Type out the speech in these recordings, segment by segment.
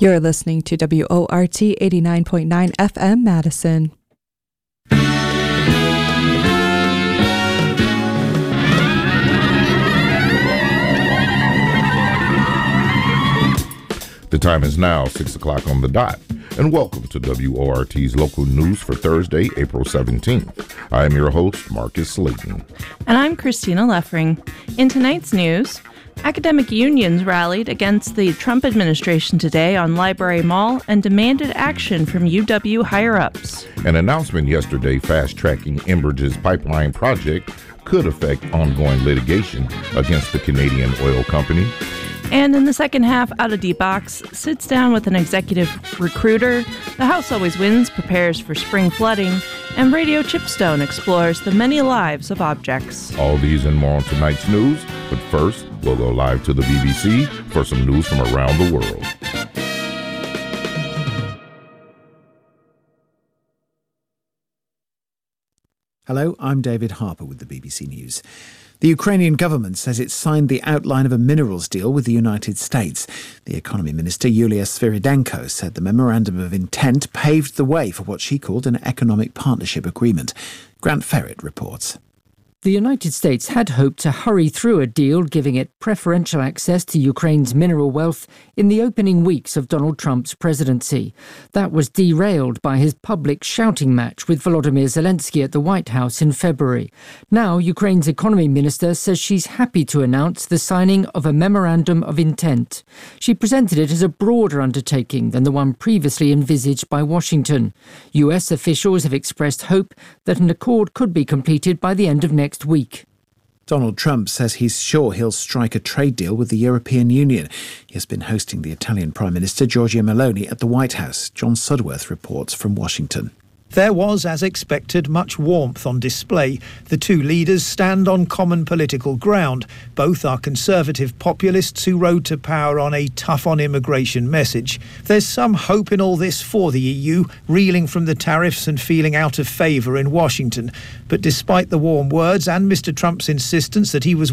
You're listening to WORT 89.9 FM Madison. The time is now 6 o'clock on the dot, and welcome to WORT's local news for Thursday, April 17th. I am your host, Marcus Slayton. And I'm Christina Leffering. In tonight's news, academic unions rallied against the Trump administration today on Library Mall and demanded action from UW higher-ups. An announcement yesterday fast-tracking Enbridge's pipeline project could affect ongoing litigation against the Canadian oil company. And in the second half, Out of D-Box sits down with an executive recruiter, The House Always Wins prepares for spring flooding, and Radio Chipstone explores the many lives of objects. All these and more on tonight's news, but first, we'll go live to the BBC for some news from around the world. Hello, I'm David Harper with the BBC News. The Ukrainian government says it signed the outline of a minerals deal with the United States. The economy minister, Yulia Sviridenko, said the memorandum of intent paved the way for what she called an economic partnership agreement. Grant Ferret reports. The United States had hoped to hurry through a deal giving it preferential access to Ukraine's mineral wealth in the opening weeks of Donald Trump's presidency. That was derailed by his public shouting match with Volodymyr Zelensky at the White House in February. Now, Ukraine's economy minister says she's happy to announce the signing of a memorandum of intent. She presented it as a broader undertaking than the one previously envisaged by Washington. US officials have expressed hope that an accord could be completed by the end of next week. Donald Trump says he's sure he'll strike a trade deal with the European Union. He has been hosting the Italian Prime Minister Giorgia Meloni at the White House. John Sudworth reports from Washington. There was, as expected, much warmth on display. The two leaders stand on common political ground. Both are conservative populists who rode to power on a tough-on-immigration message. There's some hope in all this for the EU, reeling from the tariffs and feeling out of favour in Washington. But despite the warm words and Mr Trump's insistence that he was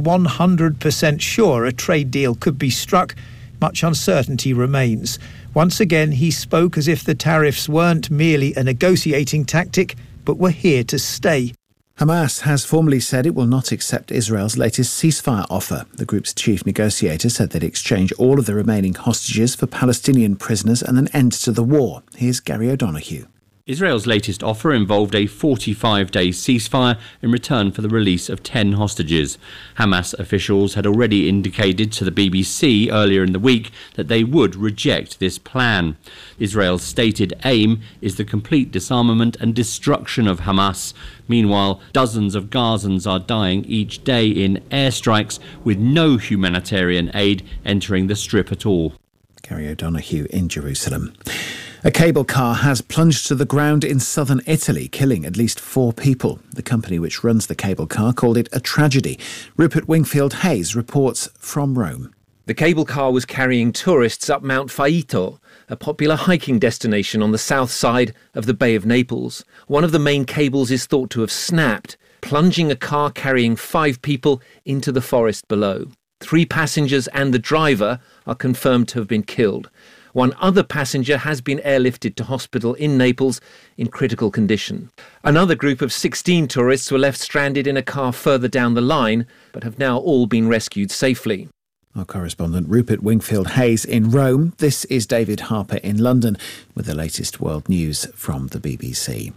100% sure a trade deal could be struck, much uncertainty remains. Once again, he spoke as if the tariffs weren't merely a negotiating tactic, but were here to stay. Hamas has formally said it will not accept Israel's latest ceasefire offer. The group's chief negotiator said they'd exchange all of the remaining hostages for Palestinian prisoners and an end to the war. Here's Gary O'Donoghue. Israel's latest offer involved a 45-day ceasefire in return for the release of 10 hostages. Hamas officials had already indicated to the BBC earlier in the week that they would reject this plan. Israel's stated aim is the complete disarmament and destruction of Hamas. Meanwhile, dozens of Gazans are dying each day in airstrikes with no humanitarian aid entering the Strip at all. Gary O'Donoghue in Jerusalem. A cable car has plunged to the ground in southern Italy, killing at least 4 people. The company which runs the cable car called it a tragedy. Rupert Wingfield-Hayes reports from Rome. The cable car was carrying tourists up Mount Faito, a popular hiking destination on the south side of the Bay of Naples. One of the main cables is thought to have snapped, plunging a car carrying 5 people into the forest below. 3 passengers and the driver are confirmed to have been killed. One other passenger has been airlifted to hospital in Naples in critical condition. Another group of 16 tourists were left stranded in a car further down the line, but have now all been rescued safely. Our correspondent Rupert Wingfield-Hayes in Rome. This is David Harper in London with the latest world news from the BBC.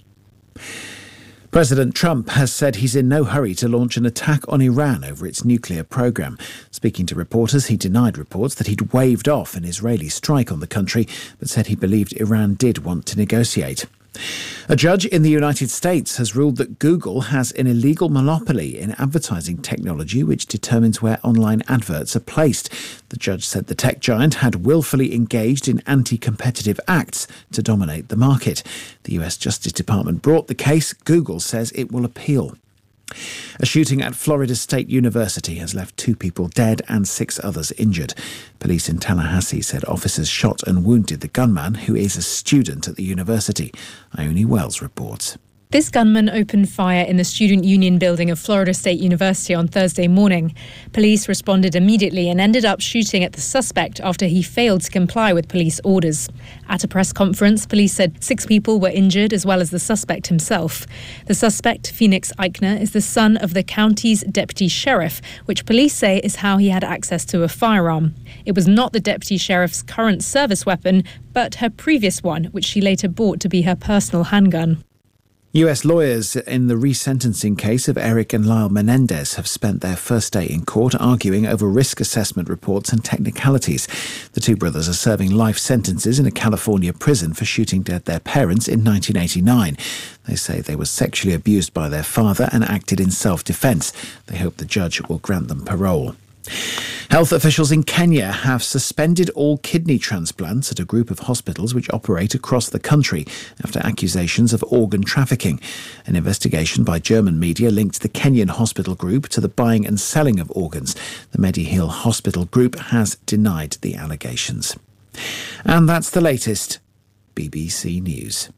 President Trump has said he's in no hurry to launch an attack on Iran over its nuclear program. Speaking to reporters, he denied reports that he'd waved off an Israeli strike on the country, but said he believed Iran did want to negotiate. A judge in the United States has ruled that Google has an illegal monopoly in advertising technology which determines where online adverts are placed. The judge said the tech giant had willfully engaged in anti-competitive acts to dominate the market. The US Justice Department brought the case. Google says it will appeal. A shooting at Florida State University has left 2 people dead and 6 others injured. Police in Tallahassee said officers shot and wounded the gunman, who is a student at the university. Ione Wells reports. This gunman opened fire in the Student Union building of Florida State University on Thursday morning. Police responded immediately and ended up shooting at the suspect after he failed to comply with police orders. At a press conference, police said 6 people were injured as well as the suspect himself. The suspect, Phoenix Eichner, is the son of the county's deputy sheriff, which police say is how he had access to a firearm. It was not the deputy sheriff's current service weapon, but her previous one, which she later bought to be her personal handgun. US lawyers in the resentencing case of Eric and Lyle Menendez have spent their first day in court arguing over risk assessment reports and technicalities. The two brothers are serving life sentences in a California prison for shooting dead their parents in 1989. They say they were sexually abused by their father and acted in self-defense. They hope the judge will grant them parole. Health officials in Kenya have suspended all kidney transplants at a group of hospitals which operate across the country after accusations of organ trafficking. An investigation by German media linked the Kenyan hospital group to the buying and selling of organs. The Medihill Hospital Group has denied the allegations. And that's the latest. BBC News.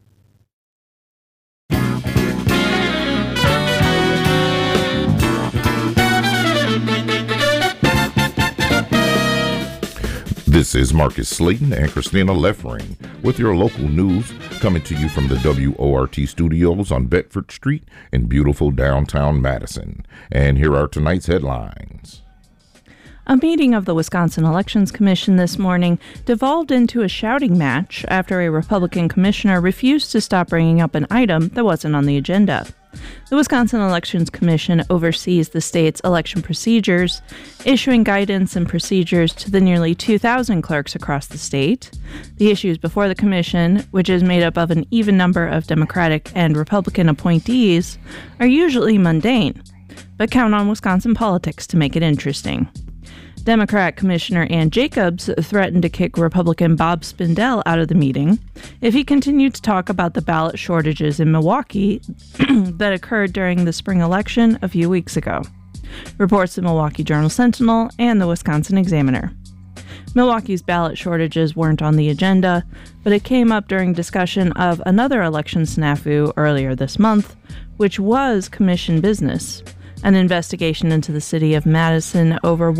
This is Marcus Slayton and Christina Leffering with your local news, coming to you from the WORT studios on Bedford Street in beautiful downtown Madison. And here are tonight's headlines. A meeting of the Wisconsin Elections Commission this morning devolved into a shouting match after a Republican commissioner refused to stop bringing up an item that wasn't on the agenda. The Wisconsin Elections Commission oversees the state's election procedures, issuing guidance and procedures to the nearly 2,000 clerks across the state. The issues before the commission, which is made up of an even number of Democratic and Republican appointees, are usually mundane, but count on Wisconsin politics to make it interesting. Democrat Commissioner Ann Jacobs threatened to kick Republican Bob Spindell out of the meeting if he continued to talk about the ballot shortages in Milwaukee that occurred during the spring election a few weeks ago. Reports the Milwaukee Journal-Sentinel and the Wisconsin Examiner. Milwaukee's ballot shortages weren't on the agenda, but it came up during discussion of another election snafu earlier this month, which was commission business. An investigation into the city of Madison over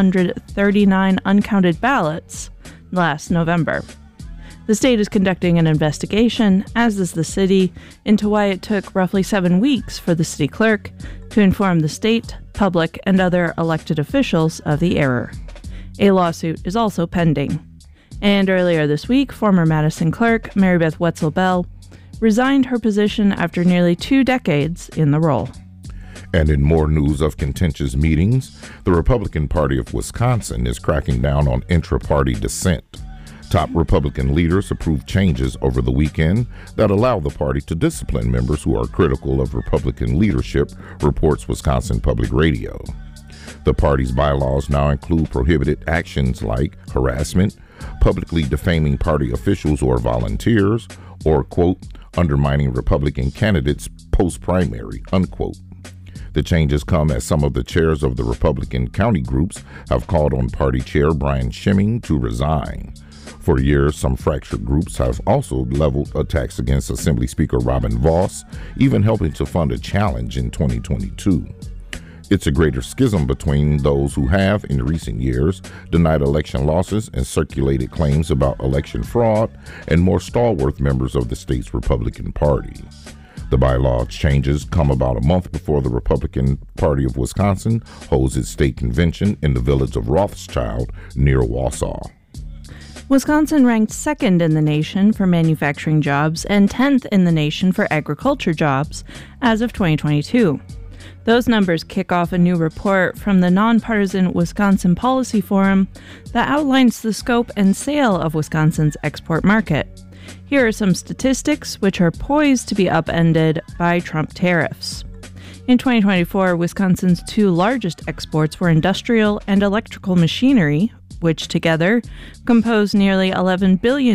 139 uncounted ballots last November. The state is conducting an investigation, as is the city, into why it took roughly 7 weeks for the city clerk to inform the state, public, and other elected officials of the error. A lawsuit is also pending. And earlier this week, former Madison clerk Mary Beth Wetzel Bell resigned her position after nearly 2 decades in the role. And in more news of contentious meetings, the Republican Party of Wisconsin is cracking down on intra-party dissent. Top Republican leaders approved changes over the weekend that allow the party to discipline members who are critical of Republican leadership, reports Wisconsin Public Radio. The party's bylaws now include prohibited actions like harassment, publicly defaming party officials or volunteers, or, quote, undermining Republican candidates post-primary, unquote. The changes come as some of the chairs of the Republican county groups have called on Party Chair Brian Schimming to resign. For years, some fractured groups have also leveled attacks against Assembly Speaker Robin Vos, even helping to fund a challenge in 2022. It's a greater schism between those who have, in recent years, denied election losses and circulated claims about election fraud, and more stalwart members of the state's Republican Party. The bylaw changes come about a month before the Republican Party of Wisconsin holds its state convention in the village of Rothschild near Wausau. Wisconsin ranked 2nd in the nation for manufacturing jobs and 10th in the nation for agriculture jobs as of 2022. Those numbers kick off a new report from the nonpartisan Wisconsin Policy Forum that outlines the scope and sale of Wisconsin's export market. Here are some statistics which are poised to be upended by Trump tariffs. In 2024, Wisconsin's 2 largest exports were industrial and electrical machinery, which together compose nearly $11 billion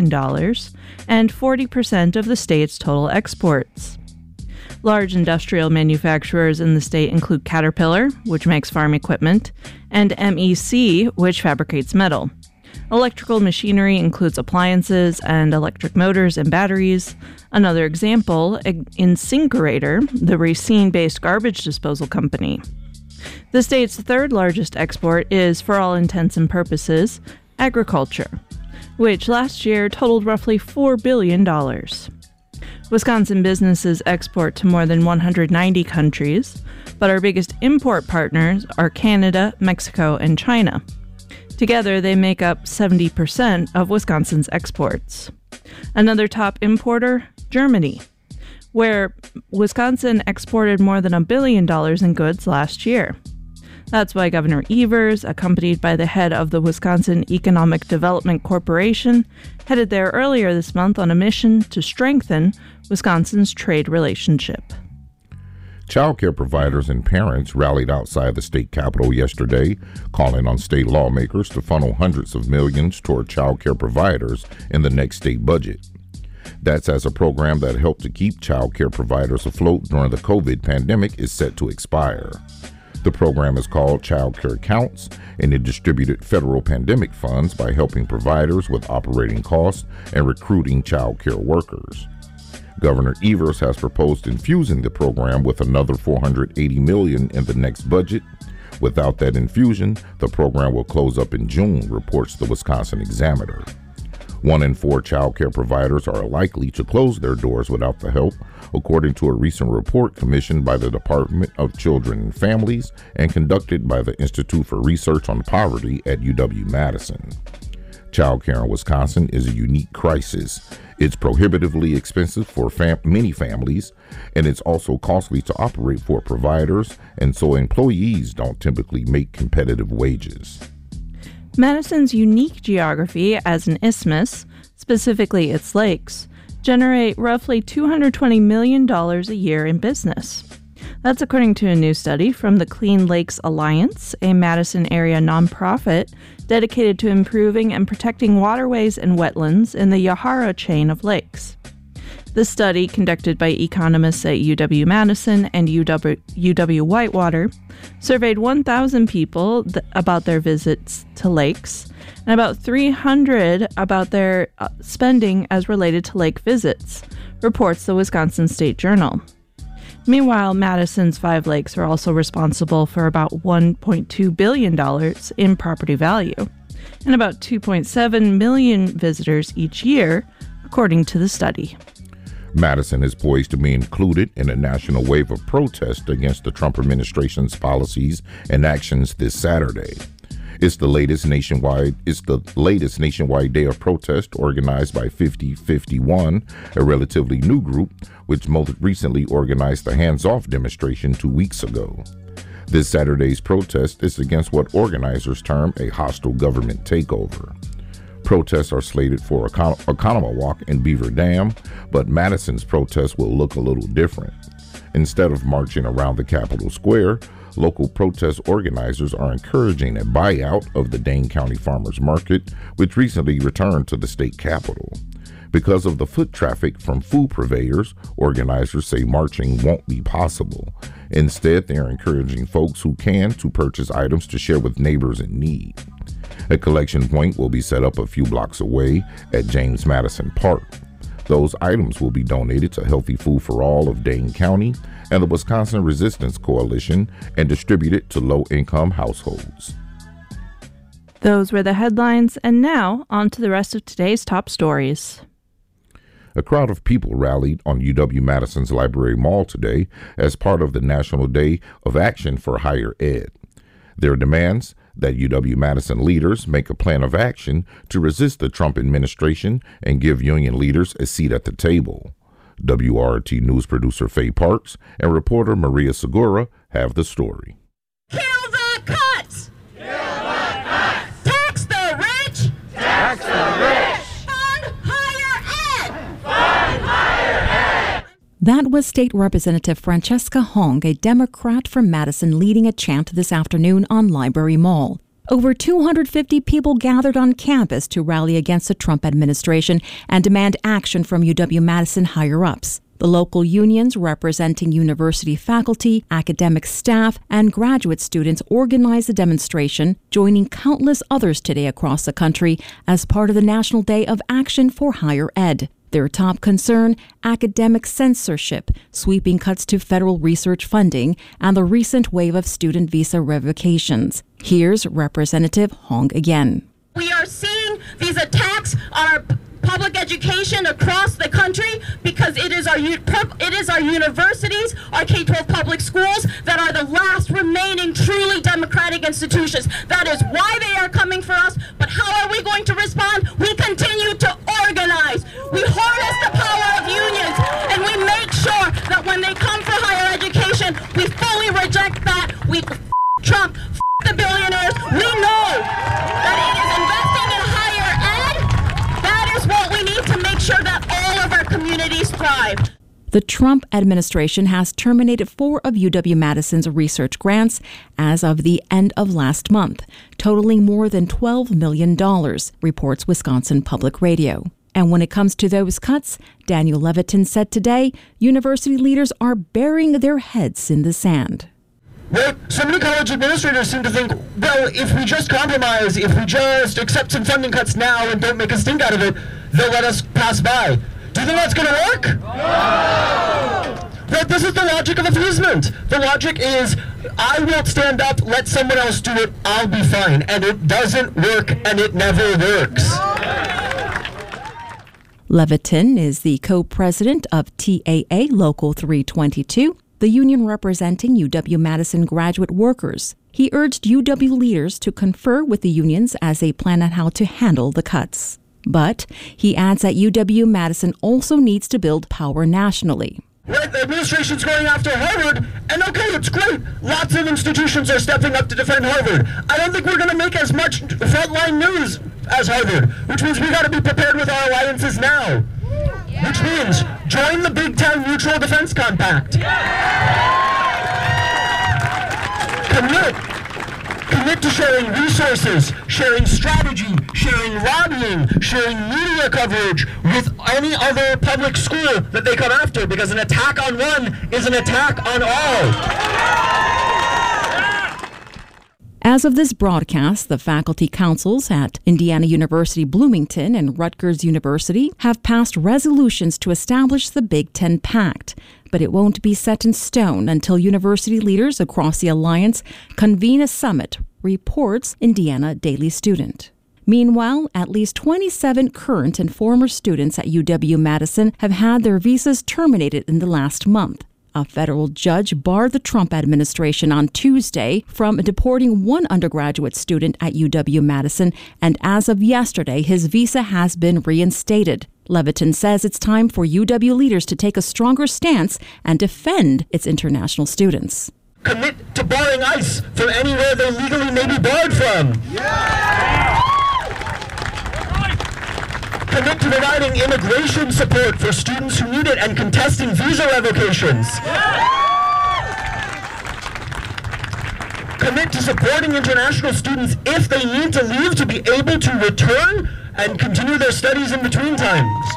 and 40% of the state's total exports. Large industrial manufacturers in the state include Caterpillar, which makes farm equipment, and MEC, which fabricates metal. Electrical machinery includes appliances and electric motors and batteries. Another example, Incinerator, the Racine-based garbage disposal company. The state's third largest export is, for all intents and purposes, agriculture, which last year totaled roughly $4 billion. Wisconsin businesses export to more than 190 countries, but our biggest import partners are Canada, Mexico, and China. Together, they make up 70% of Wisconsin's exports. Another top importer, Germany, where Wisconsin exported more than $1 billion in goods last year. That's why Governor Evers, accompanied by the head of the Wisconsin Economic Development Corporation, headed there earlier this month on a mission to strengthen Wisconsin's trade relationship. Child care providers and parents rallied outside the state capitol yesterday, calling on state lawmakers to funnel hundreds of millions toward child care providers in the next state budget. That's as a program that helped to keep child care providers afloat during the COVID pandemic is set to expire. The program is called Child Care Counts, and it distributed federal pandemic funds by helping providers with operating costs and recruiting child care workers. Governor Evers has proposed infusing the program with another $480 million in the next budget. Without that infusion, the program will close up in June, reports the Wisconsin Examiner. 1 in 4 child care providers are likely to close their doors without the help, according to a recent report commissioned by the Department of Children and Families and conducted by the Institute for Research on Poverty at UW-Madison. Child care in Wisconsin is a unique crisis. It's prohibitively expensive for many families, and it's also costly to operate for providers, and so employees don't typically make competitive wages. Madison's unique geography as an isthmus, specifically its lakes, generate roughly $220 million a year in business. That's according to a new study from the Clean Lakes Alliance, a Madison area nonprofit dedicated to improving and protecting waterways and wetlands in the Yahara chain of lakes. The study, conducted by economists at UW-Madison and UW-Whitewater, surveyed 1,000 people about their visits to lakes and about 300 about their spending as related to lake visits, reports the Wisconsin State Journal. Meanwhile, Madison's 5 lakes are also responsible for about $1.2 billion in property value and about 2.7 million visitors each year, according to the study. Madison is poised to be included in a national wave of protest against the Trump administration's policies and actions this Saturday. It's the latest nationwide day of protest organized by 5051, a relatively new group which most recently organized the hands-off demonstration 2 weeks ago. This Saturday's protest is against what organizers term a hostile government takeover. Protests are slated for Oconomowoc and Beaver Dam, but Madison's protest will look a little different. Instead of marching around the Capitol Square, local protest organizers are encouraging a buyout of the Dane County Farmers Market, which recently returned to the state capitol. Because of the foot traffic from food purveyors, organizers say marching won't be possible. Instead, they are encouraging folks who can to purchase items to share with neighbors in need. A collection point will be set up a few blocks away at James Madison Park. Those items will be donated to Healthy Food for All of Dane County and the Wisconsin Resistance Coalition and distributed to low-income households. Those were the headlines, and now on to the rest of today's top stories. A crowd of people rallied on UW-Madison's Library Mall today as part of the National Day of Action for Higher Ed. Their demands that UW-Madison leaders make a plan of action to resist the Trump administration and give union leaders a seat at the table. WRT News producer Faye Parks and reporter Maria Segura have the story. Kill the cuts! Kill the cuts! Tax the rich! Tax the rich! Fund higher ed! Fund higher ed! That was State Representative Francesca Hong, a Democrat from Madison, leading a chant this afternoon on Library Mall. Over 250 people gathered on campus to rally against the Trump administration and demand action from UW-Madison higher-ups. The local unions representing university faculty, academic staff, and graduate students organized the demonstration, joining countless others today across the country as part of the National Day of Action for Higher Ed. Their top concern, academic censorship, sweeping cuts to federal research funding, and the recent wave of student visa revocations. Here's Representative Hong again. We are seeing these attacks on our public education across the country because it is our universities, our K-12 public schools that are the last remaining truly democratic institutions. That is why they are coming for us. But how are we going to respond? We continue to organize. We harness the power of unions, and we make sure that when they come for higher education, we fully reject that. We Trump, the billionaires. We know that it is investing in higher ed. That is what we need to make sure that all of our communities thrive. The Trump administration has terminated 4 of UW-Madison's research grants as of the end of last month, totaling more than $12 million, reports Wisconsin Public Radio. And when it comes to those cuts, Daniel Levitin said today, university leaders are burying their heads in the sand. Well, so many college administrators seem to think, well, if we just compromise, if we just accept some funding cuts now and don't make a stink out of it, they'll let us pass by. Do you think that's going to work? No! But this is the logic of appeasement. The logic is, I won't stand up, let someone else do it, I'll be fine. And it doesn't work, and it never works. Levitin is the co-president of TAA Local 322, the union representing UW-Madison graduate workers. He urged UW leaders to confer with the unions as they plan on how to handle the cuts. But he adds that UW-Madison also needs to build power nationally. Right, the administration's going after Harvard, and okay, it's great. Lots of institutions are stepping up to defend Harvard. I don't think we're going to make as much frontline news as Harvard, which means we got to be prepared with our alliances now. Which means join the Big Ten Mutual Defense Compact. Commit to sharing resources, sharing strategy, sharing lobbying, sharing media coverage with any other public school that they come after, because an attack on one is an attack on all. As of this broadcast, the faculty councils at Indiana University Bloomington and Rutgers University have passed resolutions to establish the Big Ten Pact, but it won't be set in stone until university leaders across the alliance convene a summit, reports Indiana Daily Student. Meanwhile, at least 27 current and former students at UW-Madison have had their visas terminated in the last month. A federal judge barred the Trump administration on Tuesday from deporting one undergraduate student at UW-Madison, and as of yesterday, his visa has been reinstated. Levitin says it's time for UW leaders to take a stronger stance and defend its international students. Commit to barring ICE from anywhere they legally may be barred from. Yeah! Commit to providing immigration support for students who need it and contesting visa revocations. Commit to supporting international students if they need to leave to be able to return and continue their studies in between times.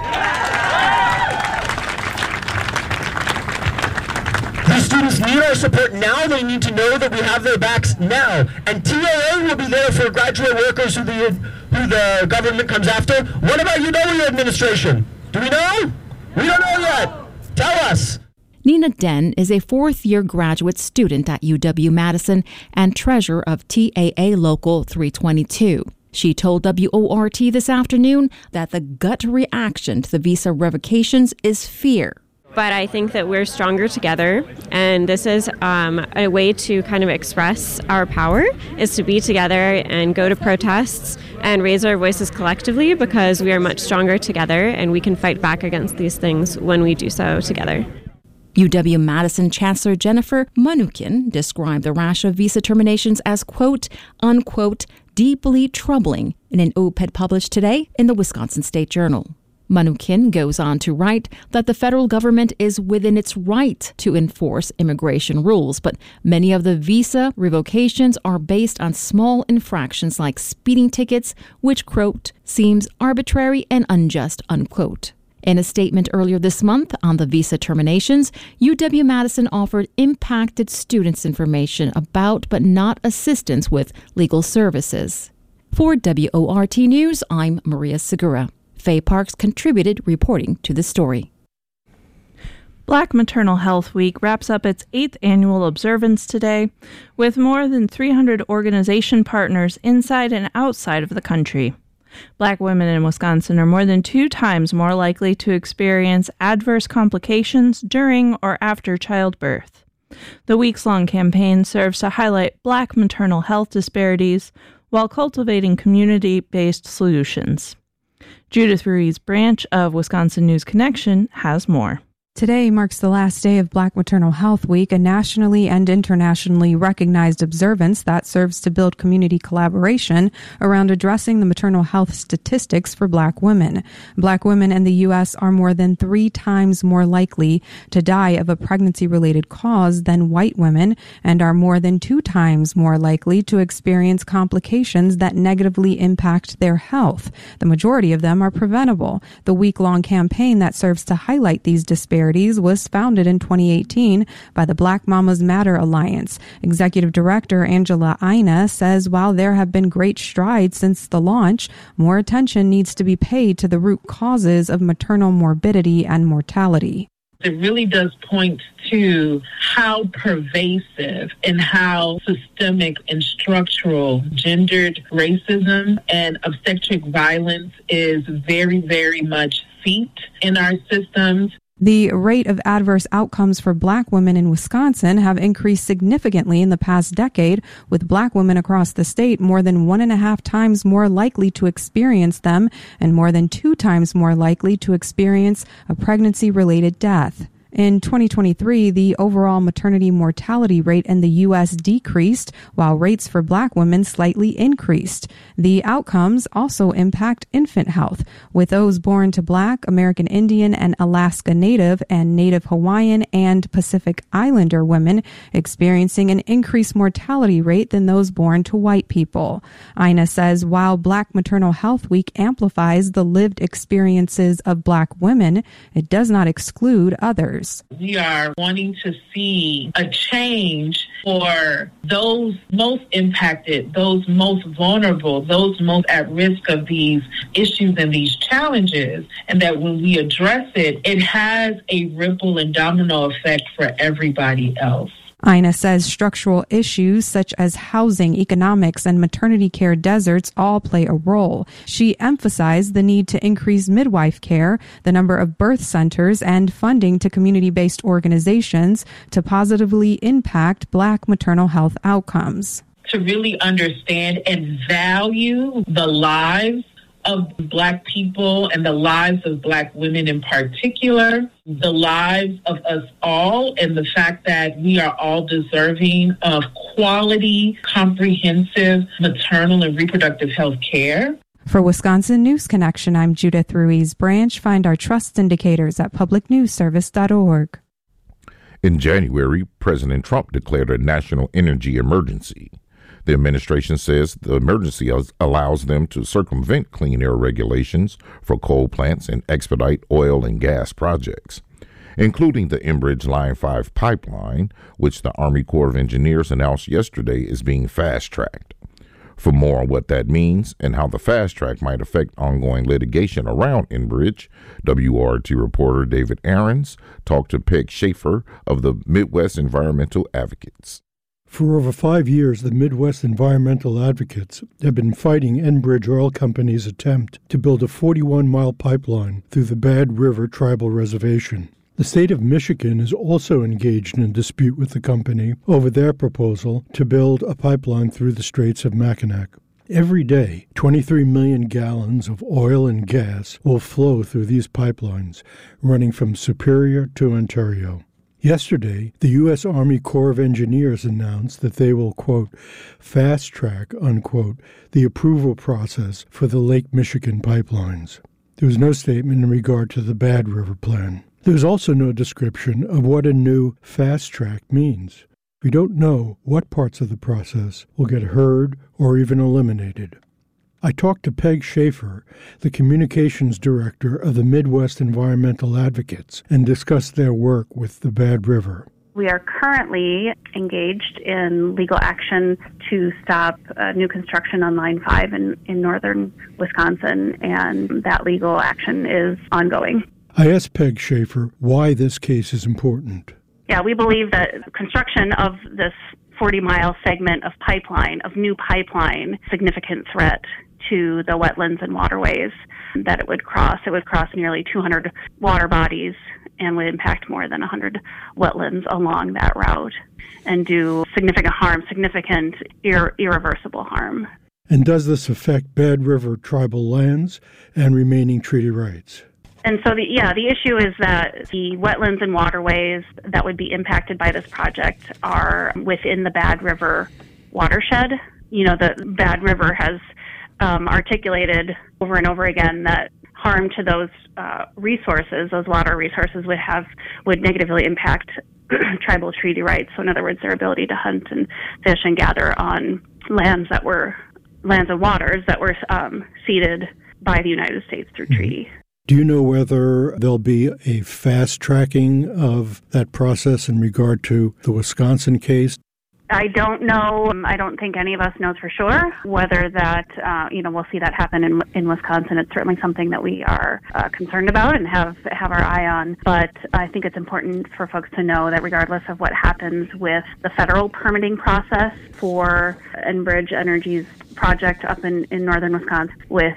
These students need our support now. They need to know that we have their backs now. And TAA will be there for graduate workers who the government comes after. What about UW administration? Do we know? We don't know yet. Tell us. Nina Den is a fourth-year graduate student at UW-Madison and treasurer of TAA Local 322. She told WORT this afternoon that the gut reaction to the visa revocations is fear. But I think that we're stronger together, and this is a way to kind of express our power, is to be together and go to protests and raise our voices collectively, because we are much stronger together and we can fight back against these things when we do so together. UW-Madison Chancellor Jennifer Mnuchin described the rash of visa terminations as, quote, unquote, deeply troubling in an op-ed published today in the Wisconsin State Journal. Mnuchin goes on to write that the federal government is within its right to enforce immigration rules, but many of the visa revocations are based on small infractions like speeding tickets, which, quote, seems arbitrary and unjust, unquote. In a statement earlier this month on the visa terminations, UW-Madison offered impacted students information about but not assistance with legal services. For WORT News, I'm Maria Segura. Faye Parks contributed reporting to the story. Black Maternal Health Week wraps up its 8th annual observance today, with more than 300 organization partners inside and outside of the country. Black women in Wisconsin are more than 2 times more likely to experience adverse complications during or after childbirth. The weeks-long campaign serves to highlight Black maternal health disparities while cultivating community-based solutions. Judith Ruiz Branch of Wisconsin News Connection has more. Today marks the last day of Black Maternal Health Week, a nationally and internationally recognized observance that serves to build community collaboration around addressing the maternal health statistics for Black women. Black women in the U.S. are more than 3 times more likely to die of a pregnancy-related cause than white women and are more than 2 times more likely to experience complications that negatively impact their health. The majority of them are preventable. The week-long campaign that serves to highlight these disparities was founded in 2018 by the Black Mamas Matter Alliance. Executive Director Angela Ina says while there have been great strides since the launch, more attention needs to be paid to the root causes of maternal morbidity and mortality. It really does point to how pervasive and how systemic and structural gendered racism and obstetric violence is very, very much seeped in our systems. The rate of adverse outcomes for Black women in Wisconsin have increased significantly in the past decade, with Black women across the state more than 1.5 times more likely to experience them and more than 2 times more likely to experience a pregnancy-related death. In 2023, the overall maternity mortality rate in the U.S. decreased, while rates for Black women slightly increased. The outcomes also impact infant health, with those born to Black, American Indian, and Alaska Native and Native Hawaiian and Pacific Islander women experiencing an increased mortality rate than those born to white people. Ina says while Black Maternal Health Week amplifies the lived experiences of Black women, it does not exclude others. We are wanting to see a change for those most impacted, those most vulnerable, those most at risk of these issues and these challenges, and that when we address it, it has a ripple and domino effect for everybody else. Ina says structural issues such as housing, economics, and maternity care deserts all play a role. She emphasized the need to increase midwife care, the number of birth centers, and funding to community-based organizations to positively impact Black maternal health outcomes. To really understand and value the lives of Black people and the lives of Black women in particular, the lives of us all, and the fact that we are all deserving of quality, comprehensive maternal and reproductive health care. For Wisconsin News Connection, I'm Judith Ruiz Branch. Find our trust indicators at publicnewsservice.org. In January, President Trump declared a national energy emergency. The administration says the emergency allows them to circumvent clean air regulations for coal plants and expedite oil and gas projects, including the Enbridge Line 5 pipeline, which the Army Corps of Engineers announced yesterday is being fast-tracked. For more on what that means and how the fast track might affect ongoing litigation around Enbridge, WORT reporter David Aarons talked to Peg Schaefer of the Midwest Environmental Advocates. For over 5 years, the Midwest Environmental Advocates have been fighting Enbridge Oil Company's attempt to build a 41-mile pipeline through the Bad River Tribal Reservation. The state of Michigan is also engaged in a dispute with the company over their proposal to build a pipeline through the Straits of Mackinac. Every day, 23 million gallons of oil and gas will flow through these pipelines, running from Superior to Ontario. Yesterday, the U.S. Army Corps of Engineers announced that they will, quote, fast-track, unquote, the approval process for the Lake Michigan pipelines. There was no statement in regard to the Bad River plan. There was also no description of what a new fast-track means. We don't know what parts of the process will get heard or even eliminated. I talked to Peg Schaefer, the communications director of the Midwest Environmental Advocates, and discussed their work with the Bad River. We are currently engaged in legal action to stop new construction on Line 5 in northern Wisconsin, and that legal action is ongoing. I asked Peg Schaefer why this case is important. Yeah, we believe that construction of this 40-mile segment of pipeline, of new pipeline, significant threat to the wetlands and waterways that it would cross. It would cross nearly 200 water bodies and would impact more than 100 wetlands along that route and do significant harm, significant irreversible harm. And does this affect Bad River tribal lands and remaining treaty rights? And so the issue is that the wetlands and waterways that would be impacted by this project are within the Bad River watershed. You know, the Bad River has articulated over and over again that harm to those resources, those water resources, would negatively impact tribal treaty rights. So in other words, their ability to hunt and fish and gather on lands and waters that were ceded by the United States through treaty. Do you know whether there'll be a fast tracking of that process in regard to the Wisconsin case? I don't know. I don't think any of us knows for sure whether that, we'll see that happen in Wisconsin. It's certainly something that we are concerned about and have our eye on. But I think it's important for folks to know that regardless of what happens with the federal permitting process for Enbridge Energy's project up in northern Wisconsin,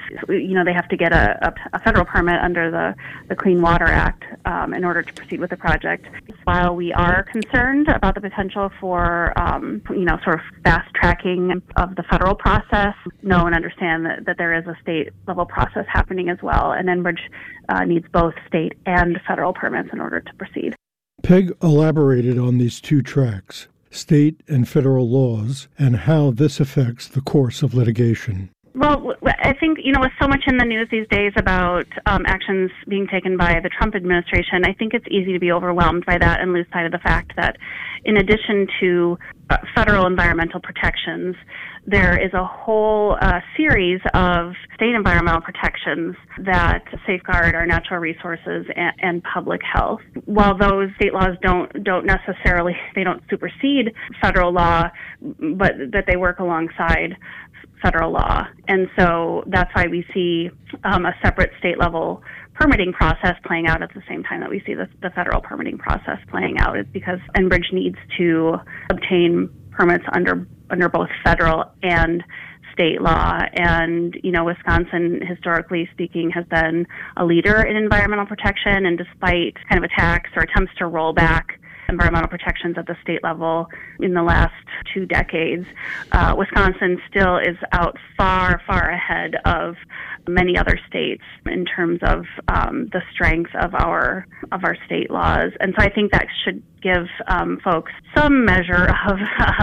they have to get a federal permit under the Clean Water Act in order to proceed with the project. While we are concerned about the potential for sort of fast tracking of the federal process, know and understand that there is a state level process happening as well, and Enbridge needs both state and federal permits in order to proceed. Peg elaborated on these two tracks, state and federal laws, and how this affects the course of litigation. Well, I think, with so much in the news these days about actions being taken by the Trump administration, I think it's easy to be overwhelmed by that and lose sight of the fact that in addition to federal environmental protections, there is a whole series of state environmental protections that safeguard our natural resources and public health. While those state laws don't necessarily, they don't supersede federal law, but that they work alongside federal law. And so that's why we see a separate state level permitting process playing out at the same time that we see the federal permitting process playing out. It's because Enbridge needs to obtain permits under both federal and state law. And, Wisconsin, historically speaking, has been a leader in environmental protection. And despite kind of attacks or attempts to roll back environmental protections at the state level in the last 2 decades, Wisconsin still is out far, far ahead of many other states in terms of the strength of our state laws. And so I think that should give folks some measure of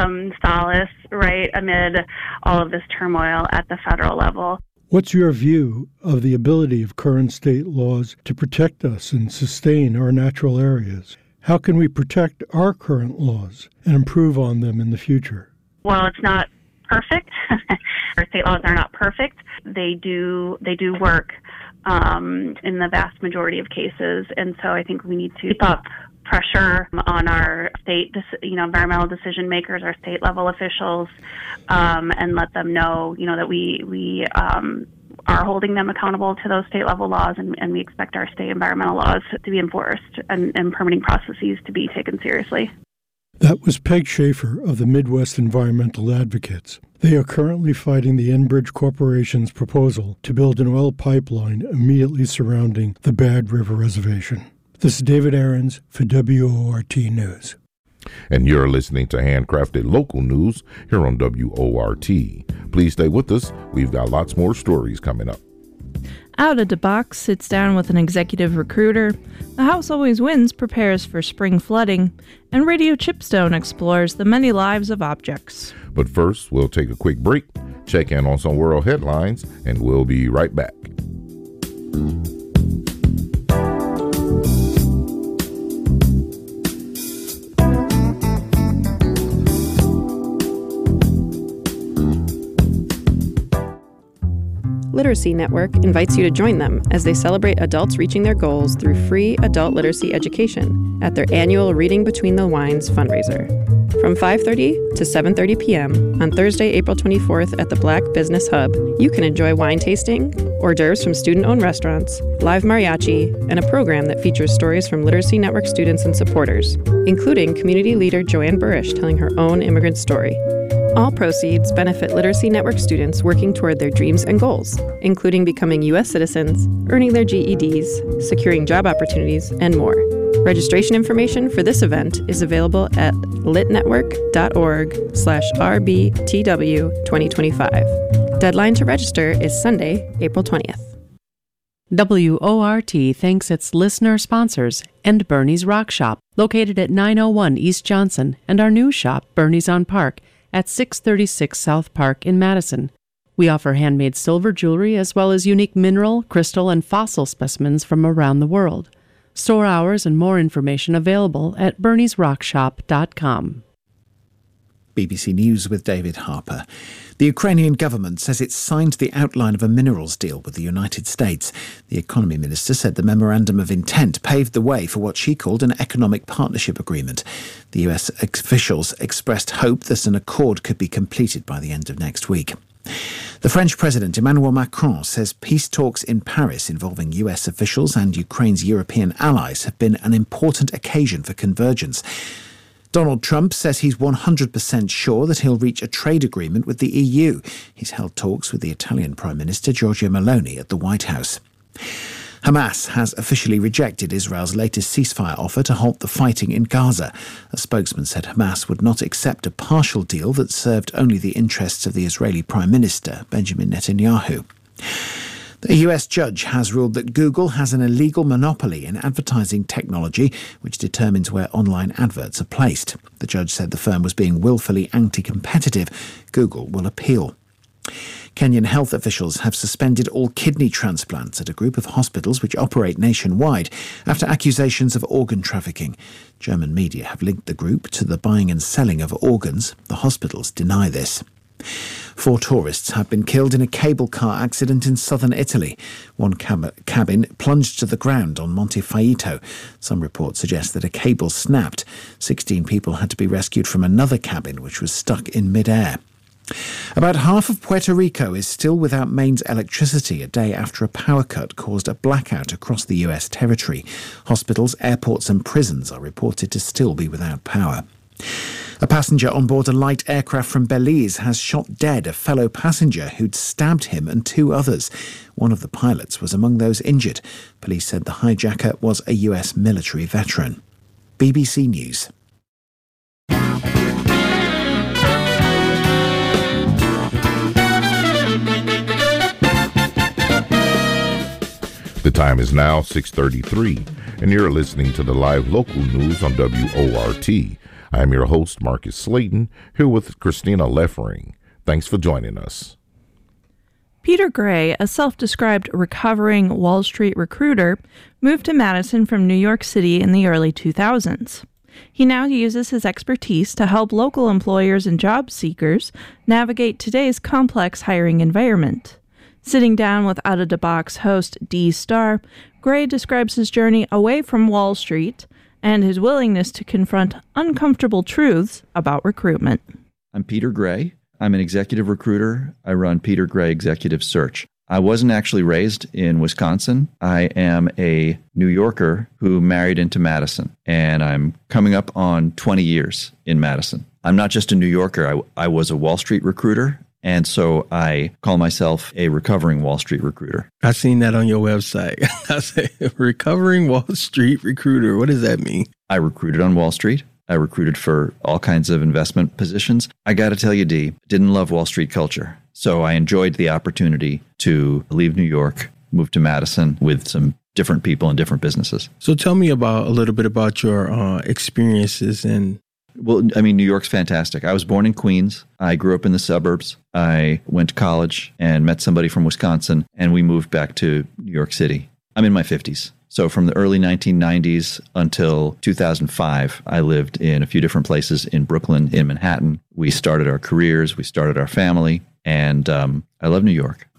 solace, right, amid all of this turmoil at the federal level. What's your view of the ability of current state laws to protect us and sustain our natural areas? How can we protect our current laws and improve on them in the future? Well, it's not perfect. Our state laws are not perfect. They do work in the vast majority of cases, and so I think we need to keep up pressure on our state, environmental decision makers, our state level officials, and let them know, that we are holding them accountable to those state level laws, and we expect our state environmental laws to be enforced and permitting processes to be taken seriously. That was Peg Schaefer of the Midwest Environmental Advocates. They are currently fighting the Enbridge Corporation's proposal to build an oil pipeline immediately surrounding the Bad River Reservation. This is David Aarons for WORT News. And you're listening to Handcrafted Local News here on WORT. Please stay with us. We've got lots more stories coming up. Out of the Box sits down with an executive recruiter. The House Always Wins prepares for spring flooding. And Radio Chipstone explores the many lives of objects. But first, we'll take a quick break, check in on some world headlines, and we'll be right back. Literacy Network invites you to join them as they celebrate adults reaching their goals through free adult literacy education at their annual Reading Between the Lines fundraiser. From 5:30 to 7:30 p.m. on Thursday, April 24th at the Black Business Hub, you can enjoy wine tasting, hors d'oeuvres from student-owned restaurants, live mariachi, and a program that features stories from Literacy Network students and supporters, including community leader Joanne Burish telling her own immigrant story. All proceeds benefit Literacy Network students working toward their dreams and goals, including becoming U.S. citizens, earning their GEDs, securing job opportunities, and more. Registration information for this event is available at litnetwork.org/RBTW2025. Deadline to register is Sunday, April 20th. WORT thanks its listener sponsors and Bernie's Rock Shop, located at 901 East Johnson, and our new shop, Bernie's on Park, at 636 South Park in Madison. We offer handmade silver jewelry as well as unique mineral, crystal, and fossil specimens from around the world. Store hours and more information available at berniesrockshop.com. BBC News with David Harper. The Ukrainian government says it's signed the outline of a minerals deal with the United States. The economy minister said the memorandum of intent paved the way for what she called an economic partnership agreement. The US officials expressed hope that an accord could be completed by the end of next week. The French President Emmanuel Macron says peace talks in Paris involving US officials and Ukraine's European allies have been an important occasion for convergence. Donald Trump says he's 100% sure that he'll reach a trade agreement with the EU. He's held talks with the Italian Prime Minister Giorgia Meloni at the White House. Hamas has officially rejected Israel's latest ceasefire offer to halt the fighting in Gaza. A spokesman said Hamas would not accept a partial deal that served only the interests of the Israeli Prime Minister, Benjamin Netanyahu. A US judge has ruled that Google has an illegal monopoly in advertising technology which determines where online adverts are placed. The judge said the firm was being willfully anti-competitive. Google will appeal. Kenyan health officials have suspended all kidney transplants at a group of hospitals which operate nationwide after accusations of organ trafficking. German media have linked the group to the buying and selling of organs. The hospitals deny this. 4 tourists have been killed in a cable car accident in southern Italy. One cabin plunged to the ground on Monte Faito. Some reports suggest that a cable snapped. 16 people had to be rescued from another cabin which was stuck in mid-air. About half of Puerto Rico is still without mains electricity a day after a power cut caused a blackout across the US territory. Hospitals, airports and prisons are reported to still be without power. A passenger on board a light aircraft from Belize has shot dead a fellow passenger who'd stabbed him and 2 others. One of the pilots was among those injured. Police said the hijacker was a US military veteran. BBC News. The time is now 6:33, and you're listening to the live local news on WORT. I am your host, Marcus Slayton, here with Christina Leffering. Thanks for joining us. Peter Gray, a self-described recovering Wall Street recruiter, moved to Madison from New York City in the early 2000s. He now uses his expertise to help local employers and job seekers navigate today's complex hiring environment. Sitting down with Out of the Box host Dee Starr, Gray describes his journey away from Wall Street and his willingness to confront uncomfortable truths about recruitment. I'm Peter Gray. I'm an executive recruiter. I run Peter Gray Executive Search. I wasn't actually raised in Wisconsin. I am a New Yorker who married into Madison, and I'm coming up on 20 years in Madison. I'm not just a New Yorker. I was a Wall Street recruiter, and so I call myself a recovering Wall Street recruiter. I seen that on your website. I say, recovering Wall Street recruiter. What does that mean? I recruited on Wall Street. I recruited for all kinds of investment positions. I got to tell you, Dee, didn't love Wall Street culture. So I enjoyed the opportunity to leave New York, move to Madison with some different people and different businesses. So tell me a little bit about your experiences in. Well, I mean, New York's fantastic. I was born in Queens. I grew up in the suburbs. I went to college and met somebody from Wisconsin, and we moved back to New York City. I'm in my 50s. So from the early 1990s until 2005, I lived in a few different places in Brooklyn, in Manhattan. We started our careers, we started our family, and I love New York.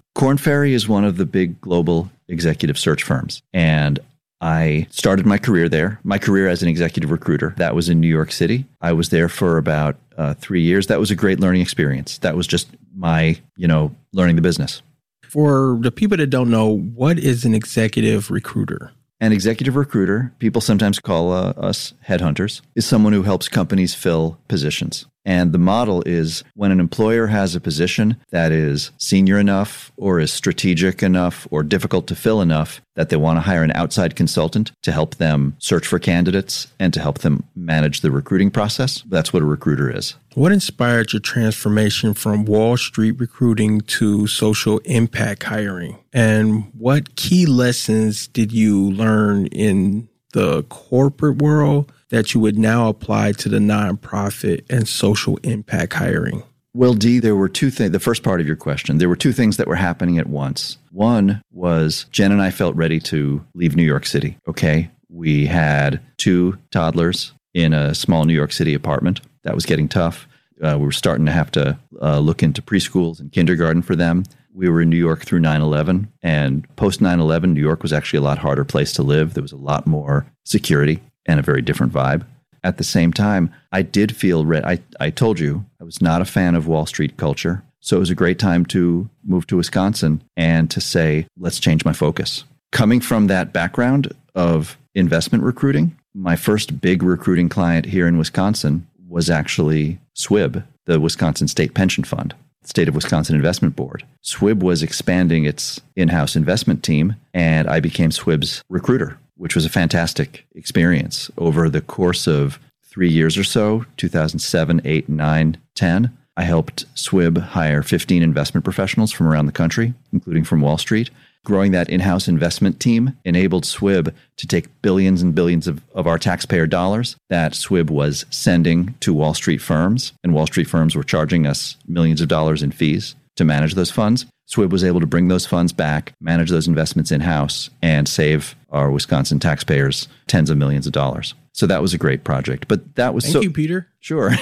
Korn Ferry is one of the big global executive search firms. And I started my career there, my career as an executive recruiter. That was in New York City. I was there for about 3 years. That was a great learning experience. That was just my, learning the business. For the people that don't know, what is an executive recruiter? An executive recruiter, people sometimes call us headhunters, is someone who helps companies fill positions. And the model is when an employer has a position that is senior enough or is strategic enough or difficult to fill enough that they want to hire an outside consultant to help them search for candidates and to help them manage the recruiting process. That's what a recruiter is. What inspired your transformation from Wall Street recruiting to social impact hiring? And what key lessons did you learn in the corporate world that you would now apply to the nonprofit and social impact hiring? Well, Dee, there were two things. The first part of your question, there were two things that were happening at once. One was Jen and I felt ready to leave New York City. Okay. We had 2 toddlers in a small New York City apartment. That was getting tough. We were starting to have to look into preschools and kindergarten for them. We were in New York through 9/11, and post 9/11, New York was actually a lot harder place to live. There was a lot more security and a very different vibe. At the same time, I did feel I told you I was not a fan of Wall Street culture. So it was a great time to move to Wisconsin and to say, let's change my focus. Coming from that background of investment recruiting, my first big recruiting client here in Wisconsin was actually SWIB, the Wisconsin State Pension Fund, State of Wisconsin Investment Board. SWIB was expanding its in-house investment team, and I became SWIB's recruiter, which was a fantastic experience. Over the course of 3 years or so, 2007, 8, 9, 10, I helped SWIB hire 15 investment professionals from around the country, including from Wall Street. Growing that in-house investment team enabled SWIB to take billions and billions of our taxpayer dollars that SWIB was sending to Wall Street firms, and Wall Street firms were charging us millions of dollars in fees to manage those funds. SWIB was able to bring those funds back, manage those investments in-house, and save our Wisconsin taxpayers tens of millions of dollars. So that was a great project. But that was Thank you, Peter. Sure.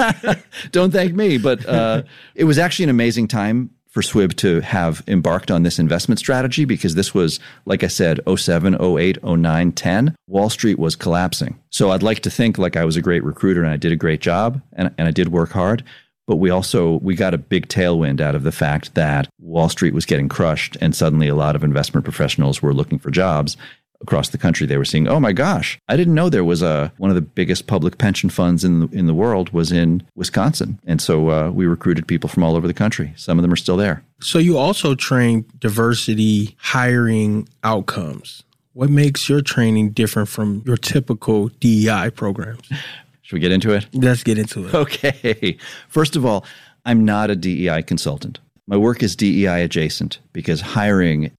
Don't thank me. But it was actually an amazing time for SWIB to have embarked on this investment strategy, because this was, like I said, 07, 08, 09, 10. Wall Street was collapsing. So I'd like to think like I was a great recruiter and I did a great job and I did work hard. But we got a big tailwind out of the fact that Wall Street was getting crushed, and suddenly a lot of investment professionals were looking for jobs across the country. They were seeing, oh my gosh, I didn't know there was one of the biggest public pension funds in the world was in Wisconsin. And so we recruited people from all over the country. Some of them are still there. So you also train diversity hiring outcomes. What makes your training different from your typical DEI programs? Should we get into it? Let's get into it. Okay. First of all, I'm not a DEI consultant. My work is DEI adjacent because hiring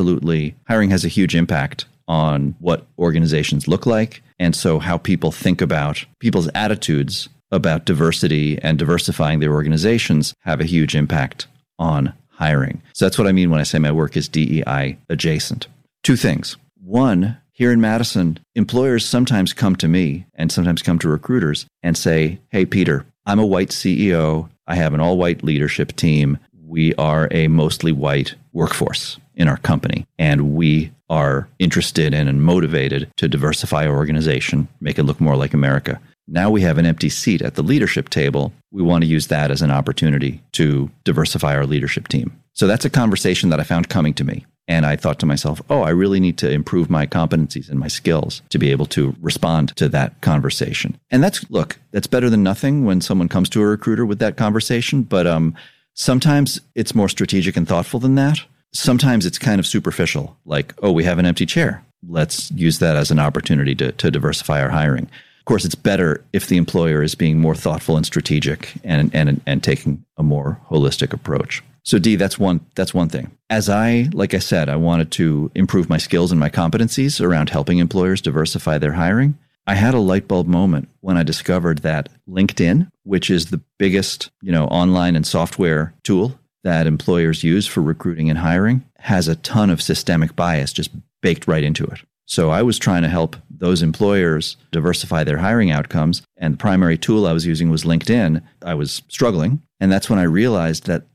has a huge impact on what organizations look like. And so how people think about people's attitudes about diversity and diversifying their organizations have a huge impact on hiring. So that's what I mean when I say my work is DEI adjacent. 2 things. One, here in Madison, employers sometimes come to me and sometimes come to recruiters and say, hey, Peter, I'm a white CEO. I have an all-white leadership team. We are a mostly white workforce in our company, and we are interested in and motivated to diversify our organization, make it look more like America. Now we have an empty seat at the leadership table. We want to use that as an opportunity to diversify our leadership team. So that's a conversation that I found coming to me. And I thought to myself, I really need to improve my competencies and my skills to be able to respond to that conversation. And that's better than nothing when someone comes to a recruiter with that conversation. But sometimes it's more strategic and thoughtful than that. Sometimes it's kind of superficial, like, we have an empty chair. Let's use that as an opportunity to diversify our hiring. Of course, it's better if the employer is being more thoughtful and strategic and taking a more holistic approach. So Dee, that's one thing. Like I said, I wanted to improve my skills and my competencies around helping employers diversify their hiring. I had a light bulb moment when I discovered that LinkedIn, which is the biggest, online and software tool that employers use for recruiting and hiring, has a ton of systemic bias just baked right into it. So I was trying to help those employers diversify their hiring outcomes, and the primary tool I was using was LinkedIn. I was struggling, and that's when I realized that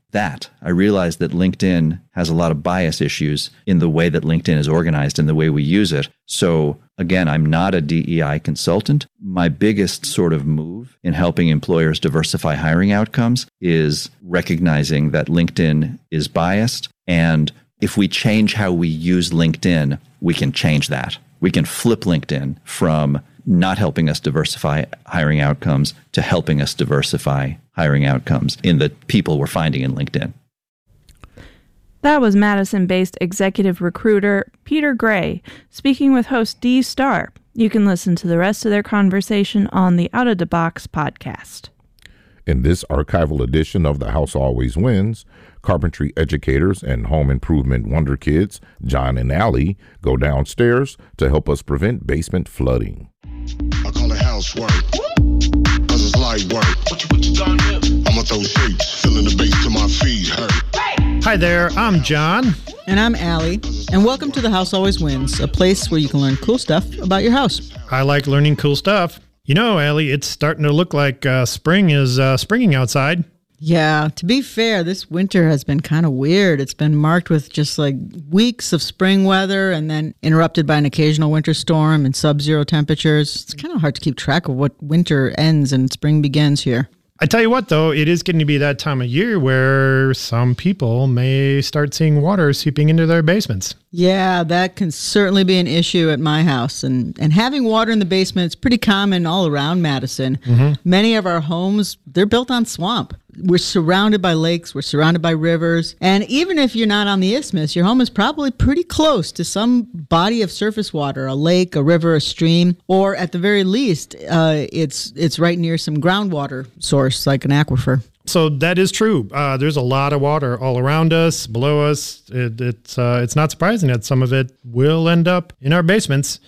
that. I realized that LinkedIn has a lot of bias issues in the way that LinkedIn is organized and the way we use it. So again, I'm not a DEI consultant. My biggest sort of move in helping employers diversify hiring outcomes is recognizing that LinkedIn is biased. And if we change how we use LinkedIn, we can change that. We can flip LinkedIn from not helping us diversify hiring outcomes to helping us diversify hiring outcomes in the people we're finding in LinkedIn. That was Madison-based executive recruiter Peter Gray speaking with host Dee Starr. You can listen to the rest of their conversation on the Out of the Box podcast. In this archival edition of The House Always Wins, carpentry educators and home improvement wonder kids, John and Allie, go downstairs to help us prevent basement flooding. I call it housework, cause it's light work. What you gonna do? I'ma throw shapes, filling the base till my feet hurt. Hi there, I'm John. And I'm Allie. And welcome to The House Always Wins, a place where you can learn cool stuff about your house. I like learning cool stuff. You know, Allie, it's starting to look like spring is springing outside. Yeah, to be fair, this winter has been kind of weird. It's been marked with just like weeks of spring weather and then interrupted by an occasional winter storm and sub-zero temperatures. It's kind of hard to keep track of what winter ends and spring begins here. I tell you what, though, it is getting to be that time of year where some people may start seeing water seeping into their basements. Yeah, that can certainly be an issue at my house. And having water in the basement is pretty common all around Madison. Mm-hmm. Many of our homes, they're built on swamp. We're surrounded by lakes, we're surrounded by rivers. And even if you're not on the isthmus, your home is probably pretty close to some body of surface water, a lake, a river, a stream, or at the very least, it's right near some groundwater source like an aquifer. So that is true. There's a lot of water all around us, below us. It's not surprising that some of it will end up in our basements.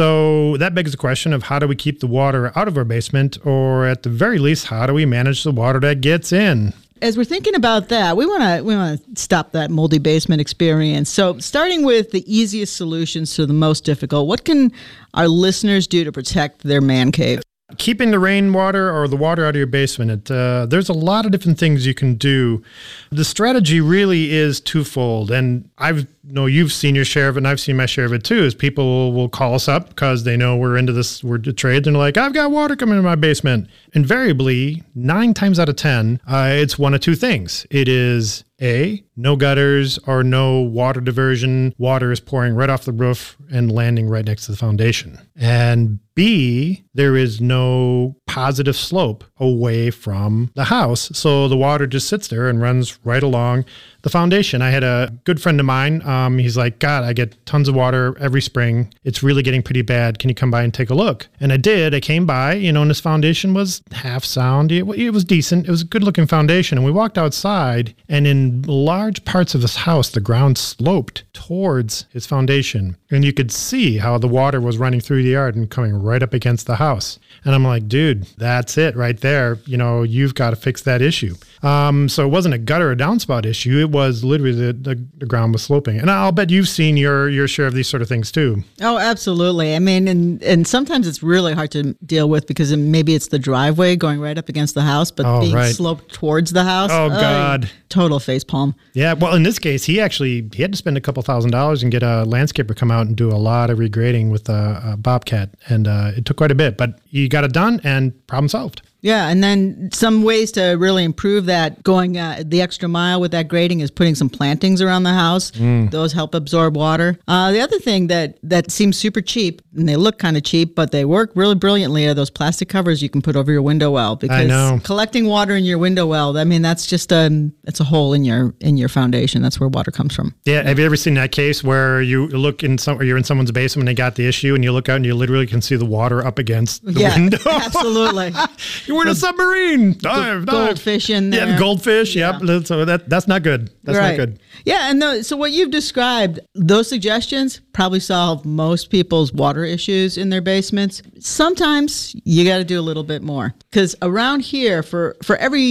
So that begs the question of how do we keep the water out of our basement, or at the very least, how do we manage the water that gets in? As we're thinking about that, we want to stop that moldy basement experience. So starting with the easiest solutions to the most difficult, what can our listeners do to protect their man cave? Keeping the rainwater or the water out of your basement, there's a lot of different things you can do. The strategy really is twofold, and I know you've seen your share of it, and I've seen my share of it too, is people will call us up because they know we're into the trade, and they're like, I've got water coming in my basement. Invariably, 9 times out of 10, it's one of two things. It is A, no gutters or no water diversion. Water is pouring right off the roof and landing right next to the foundation. And B, there is no positive slope away from the house. So the water just sits there and runs right along the foundation. I had a good friend of mine. He's like, God, I get tons of water every spring. It's really getting pretty bad. Can you come by and take a look? And I did. I came by, and this foundation was half sound. It was decent. It was a good looking foundation. And we walked outside, and in large parts of this house, the ground sloped towards his foundation. And you could see how the water was running through the yard and coming right up against the house. And I'm like, dude, that's it right there. You've got to fix that issue. So it wasn't a gutter or downspout issue. It was literally the ground was sloping. And I'll bet you've seen your share of these sort of things too. Oh, absolutely. I mean, and sometimes it's really hard to deal with because maybe it's the driveway going right up against the house, but being sloped towards the house. Oh, God. Total facepalm. Yeah. Well, in this case, he had to spend a couple $1,000s and get a landscaper come out and do a lot of regrading with a Bobcat. And it took quite a bit, but he got it done and problem solved. Yeah, and then some ways to really improve that, going the extra mile with that grading, is putting some plantings around the house. Those help absorb water. The other thing that seems super cheap, and they look kind of cheap, but they work really brilliantly, are those plastic covers you can put over your window well. Because I know. Collecting water in your window well, I mean, that's just it's a hole in your foundation. That's where water comes from. Yeah, have you ever seen that case where you're in someone's basement and they got the issue, and you look out and you literally can see the water up against the window? Absolutely. We're in a submarine. Goldfish in there. Yeah, goldfish. Yeah. Yep. So that's not good. That's not good. Yeah, and so what you've described, those suggestions probably solve most people's water issues in their basements. Sometimes you got to do a little bit more, because around here, for every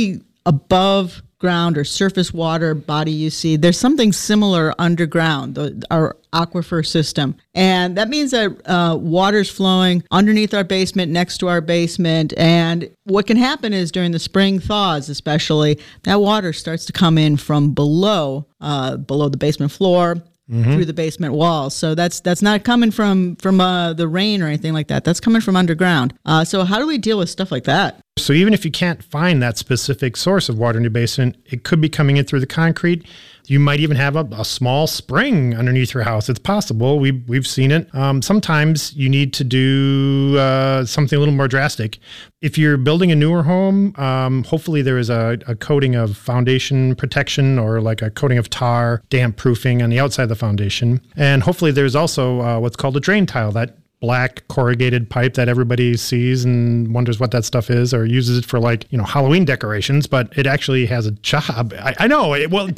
above ground or surface water body you see, there's something similar underground, our aquifer system. And that means that water's flowing underneath our basement, next to our basement. And what can happen is during the spring thaws, especially, that water starts to come in from below the basement floor, through the basement walls. So that's not coming from the rain or anything like that. That's coming from underground. So how do we deal with stuff like that? So even if you can't find that specific source of water in your basement, it could be coming in through the concrete. You might even have a small spring underneath your house. It's possible. We've seen it. Sometimes you need to do something a little more drastic. If you're building a newer home, hopefully there is a coating of foundation protection or like a coating of tar, damp proofing on the outside of the foundation. And hopefully there's also what's called a drain tile, that black corrugated pipe that everybody sees and wonders what that stuff is, or uses it for Halloween decorations, but it actually has a job. I know. What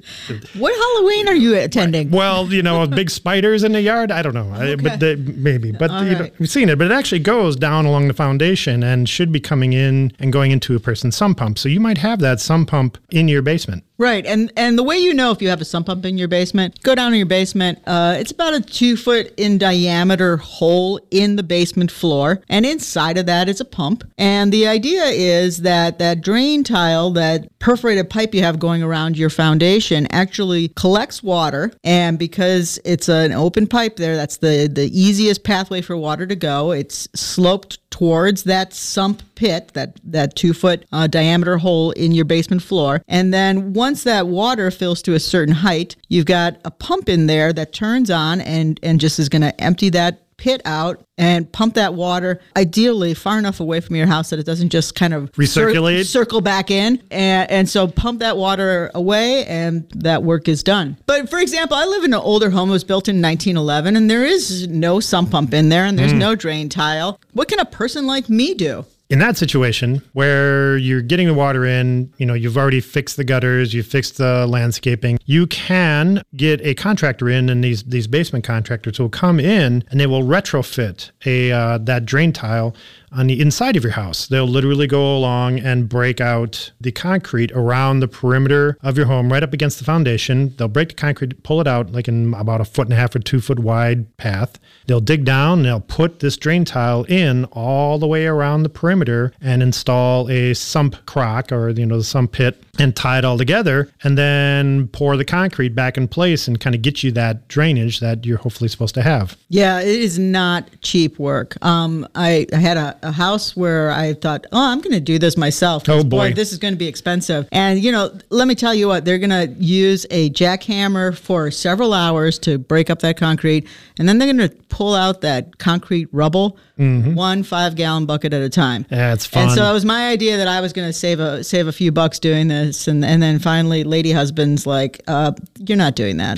Halloween are you attending? Well, big spiders in the yard. I don't know. Okay. Maybe. But right. We've seen it. But it actually goes down along the foundation and should be coming in and going into a person's sump pump. So you might have that sump pump in your basement. Right. And the way you know if you have a sump pump in your basement, go down in your basement. It's about a 2-foot in diameter hole in the basement floor. And inside of that is a pump. And the idea is that drain tile, that perforated pipe you have going around your foundation, actually collects water. And because it's an open pipe there, that's the easiest pathway for water to go. It's sloped towards that sump pit, that 2-foot diameter hole in your basement floor. And then once that water fills to a certain height, you've got a pump in there that turns on and just is going to empty that pit out and pump that water, ideally far enough away from your house that it doesn't just kind of recirculate, circle back in. And so pump that water away and that work is done. But for example, I live in an older home that was built in 1911 and there is no sump pump in there and there's no drain tile. What can a person like me do? In that situation where you're getting the water in, you've already fixed the gutters, you've fixed the landscaping, you can get a contractor in, and these basement contractors will come in and they will retrofit that drain tile on the inside of your house. They'll literally go along and break out the concrete around the perimeter of your home, right up against the foundation. They'll break the concrete, pull it out like in about 1.5 or 2 foot wide path. They'll dig down and they'll put this drain tile in all the way around the perimeter and install a sump crock, or the sump pit, and tie it all together, and then pour the concrete back in place and kind of get you that drainage that you're hopefully supposed to have. Yeah, it is not cheap work. I had a house where I thought, I'm going to do this myself. Oh boy, this is going to be expensive. And let me tell you what, they're going to use a jackhammer for several hours to break up that concrete, and then they're going to pull out that concrete rubble, 1 5-gallon bucket at a time. Yeah, it's fun. And so it was my idea that I was going to save a few bucks doing this, and then finally, lady husband's like, "You're not doing that.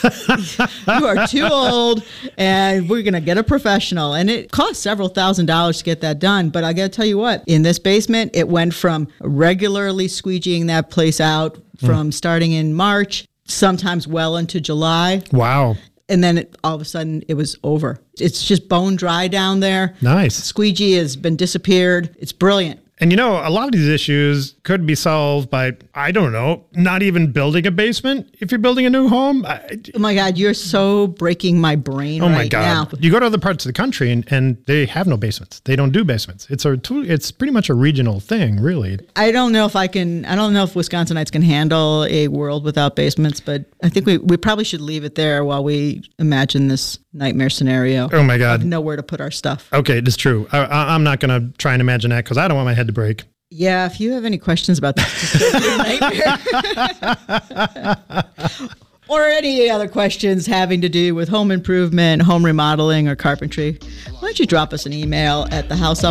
You are too old, and we're going to get a professional." And it cost several $1,000s to get that done. But I got to tell you what, in this basement, it went from regularly squeegeeing that place out from starting in March, sometimes well into July. Wow. And then all of a sudden it was over. It's just bone dry down there. Nice. Squeegee has been disappeared. It's brilliant. And a lot of these issues could be solved by, I don't know, not even building a basement if you're building a new home. Oh my God, you're so breaking my brain right now. Oh my God. You go to other parts of the country and they have no basements. They don't do basements. It's pretty much a regional thing, really. I don't know if Wisconsinites can handle a world without basements, but I think we probably should leave it there while we imagine this nightmare scenario. Oh my God. Of nowhere to put our stuff. Okay, it's true. I'm not going to try and imagine that because I don't want my head to break. Yeah, if you have any questions about this nightmare or any other questions having to do with home improvement, home remodeling, or carpentry, why don't you drop us an email at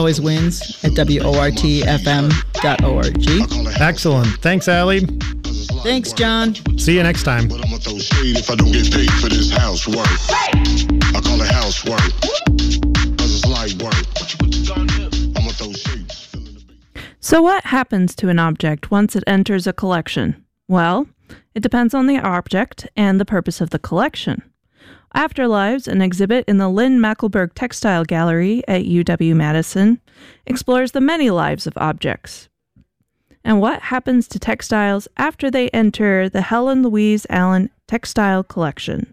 thehousealwayswins@wortfm.org. Excellent. Thanks, Allie. Thanks, John. See you next time. But I'ma throw shade if I don't get paid for this housework. I call it housework. Cause it's light work. I'ma throw shade. So what happens to an object once it enters a collection? Well, it depends on the object and the purpose of the collection. Afterlives, an exhibit in the Lynn Mackelberg Textile Gallery at UW-Madison, explores the many lives of objects. and what happens to textiles after they enter the Helen Louise Allen Textile Collection.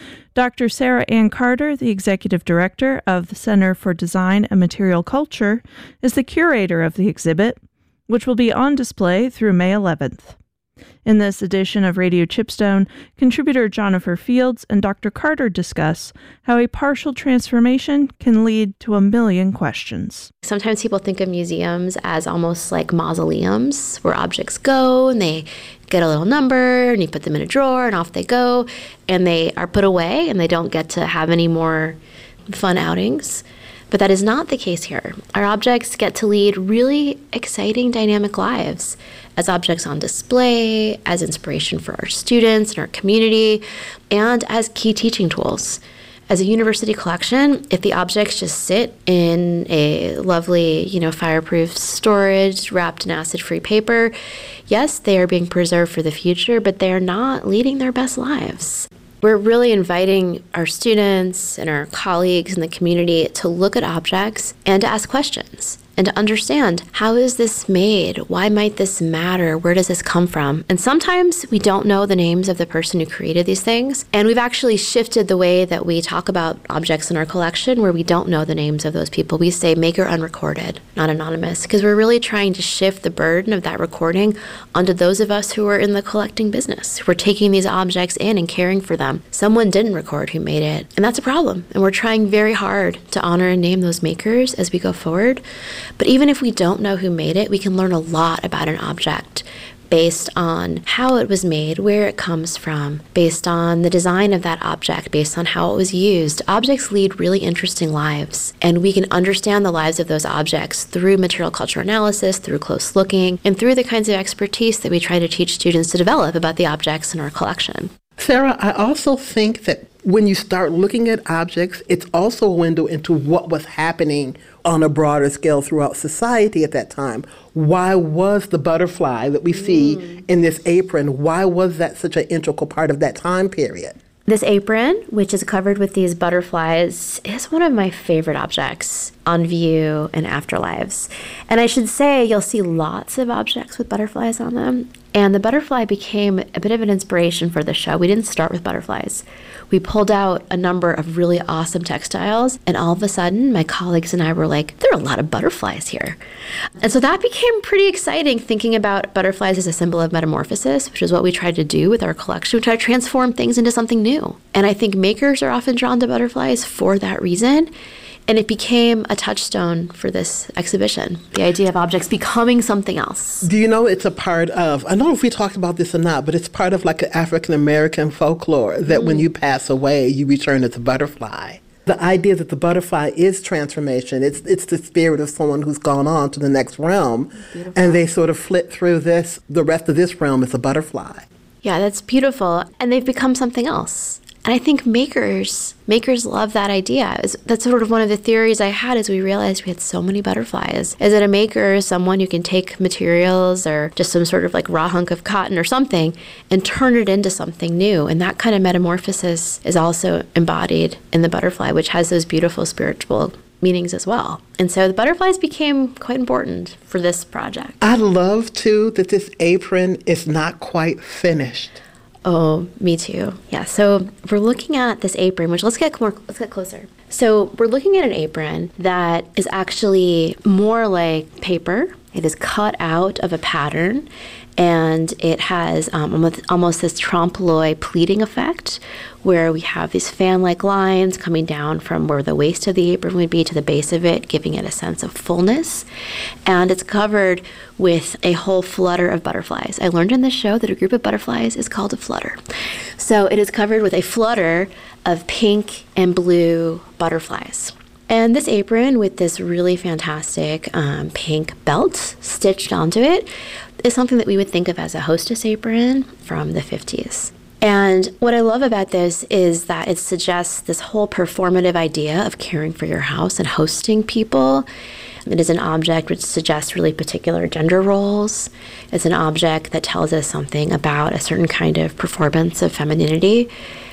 Dr. Sarah Ann Carter, the Executive Director of the Center for Design and Material Culture, is the curator of the exhibit, which will be on display through May 11th. In this edition of Radio Chipstone, contributor Jennifer Fields and Dr. Carter discuss how a partial transformation can lead to a million questions. Sometimes people think of museums as almost like mausoleums where objects go and they get a little number and you put them in a drawer and off they go and they are put away and they don't get to have any more fun outings. But that is not the case here. Our objects get to lead really exciting, dynamic lives as objects on display, as inspiration for our students and our community, and as key teaching tools. As a university collection, if the objects just sit in a lovely, fireproof storage wrapped in acid-free paper, yes, they are being preserved for the future, but they are not leading their best lives. We're really inviting our students and our colleagues in the community to look at objects and to ask questions and to understand, how is this made? Why might this matter? Where does this come from? And sometimes we don't know the names of the person who created these things. And we've actually shifted the way that we talk about objects in our collection where we don't know the names of those people. We say maker unrecorded, not anonymous, because we're really trying to shift the burden of that recording onto those of us who are in the collecting business, who are taking these objects in and caring for them. Someone didn't record who made it, and that's a problem. And we're trying very hard to honor and name those makers as we go forward. But even if we don't know who made it, we can learn a lot about an object based on how it was made, where it comes from, based on the design of that object, based on how it was used. Objects lead really interesting lives, and we can understand the lives of those objects through material culture analysis, through close looking, and through the kinds of expertise that we try to teach students to develop about the objects in our collection. Sarah, I also think that when you start looking at objects, it's also a window into what was happening on a broader scale throughout society at that time. Why was the butterfly that we see in this apron, why was that such an integral part of that time period? This apron, which is covered with these butterflies, is one of my favorite objects on view in Afterlives. And I should say, you'll see lots of objects with butterflies on them. And the butterfly became a bit of an inspiration for the show. We didn't start with butterflies. We pulled out a number of really awesome textiles, and all of a sudden, my colleagues and I were like, there are a lot of butterflies here. And so that became pretty exciting, thinking about butterflies as a symbol of metamorphosis, which is what we tried to do with our collection. We tried to transform things into something new. And I think makers are often drawn to butterflies for that reason. And it became a touchstone for this exhibition, the idea of objects becoming something else. Do you know it's a part of, I don't know if we talked about this or not, but it's part of like an African-American folklore that when you pass away, you return as a butterfly. The idea that the butterfly is transformation, it's the spirit of someone who's gone on to the next realm, beautiful. And they sort of flit through this, the rest of this realm is a butterfly. Yeah, that's beautiful. And they've become something else. And I think makers love that idea. That's sort of one of the theories I had as we realized we had so many butterflies. Is that a maker is someone who can take materials or just some sort of like raw hunk of cotton or something and turn it into something new. And that kind of metamorphosis is also embodied in the butterfly, which has those beautiful spiritual meanings as well. And so the butterflies became quite important for this project. I love, too, that this apron is not quite finished. Oh, me too. Yeah, so we're looking at this apron, which let's get closer. So we're looking at an apron that is actually more like paper. It is cut out of a pattern, and it has almost this trompe l'oeil pleating effect, where we have these fan-like lines coming down from where the waist of the apron would be to the base of it, giving it a sense of fullness. And it's covered with a whole flutter of butterflies. I learned in this show that a group of butterflies is called a flutter. So it is covered with a flutter of pink and blue butterflies. And this apron with this really fantastic pink belt stitched onto it is something that we would think of as a hostess apron from the 50s. And what I love about this is that it suggests this whole performative idea of caring for your house and hosting people. It is an object which suggests really particular gender roles. It's an object that tells us something about a certain kind of performance of femininity.